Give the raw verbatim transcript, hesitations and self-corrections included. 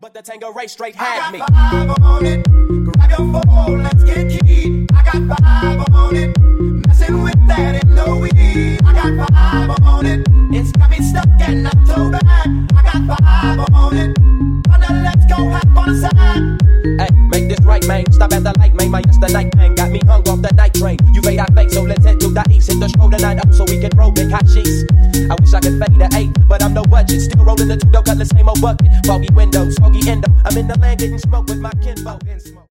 but the Tangeray straight had me. I got five on it. Grab your phone, let's get keyed. I got five on it. Messing with that ain't no weed. I got five on it. It's got me stuck and not too bad. I got five on it. Wonder, let's go hop on the side. Hey, make this right, man. Stop at the light, man. My yesterday man got me hung off the night train. You fade, I fake, so let's head to the east. Hit the stroll tonight up so we can roll big hot sheets. I wish I could fade to eight, but I'm no budget. Still rolling the two, don't cut the same old bucket. Foggy windows, foggy endo. I'm in the land getting smoke with my kinfolk.